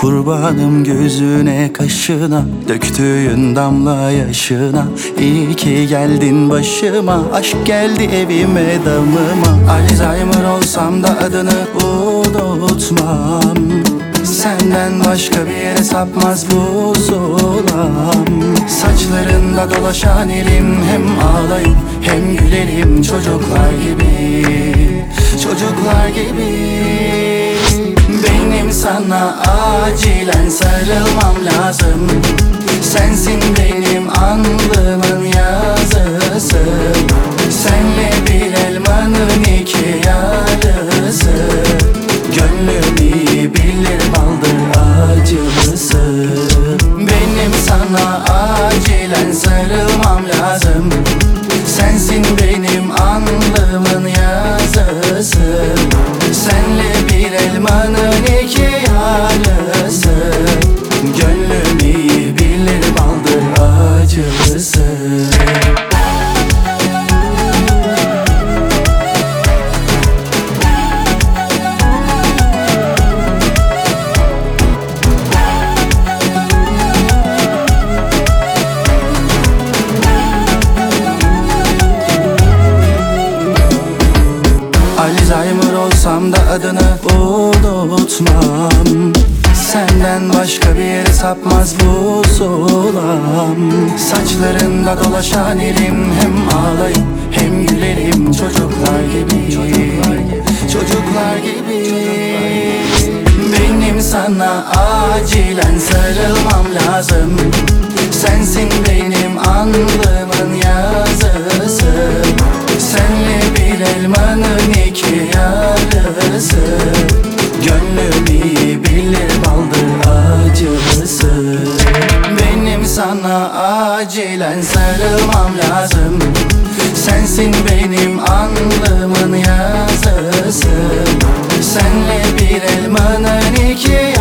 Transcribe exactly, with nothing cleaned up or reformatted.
Kurbanım gözüne kaşına, döktüğün damla yaşına. İyi ki geldin başıma, aşk geldi evime damıma. Alzheimer olsam da adını unutmam. Senden başka bir yere sapmaz bu zulam. Saçlarında dolaşan elim, hem ağlayıp hem gülelim çocuklar gibi. Çocuklar gibi. Benim sana acilen sarılmam lazım. Sensin benim alnımın yazısı. Senle bir elmanın iki yarısı. Gönlüm iyi bilir baldır acısı. Benim sana acilen sarılmam lazım. Sensin benim alnımın yazısı. Senle bir elmanın iki yarısı. Gönlüm iyi bilir baldır acısı. Alzheimer olsam da adını unutmam. Senden başka bir yere sapmaz bu zulam. Saçlarında dolaşan elim, hem ağlayıp hem gülerim çocuklar gibi. Çocuklar gibi. Benim sana acilen sarılmam lazım. Sensin benim alnımın yazısı. Senle bir elmanın iki yarısı. Gönlüm iyi bilir baldır acısı. Benim sana acilen sarılmam lazım. Sensin benim alnımın yazısı. Senle bir elmanın iki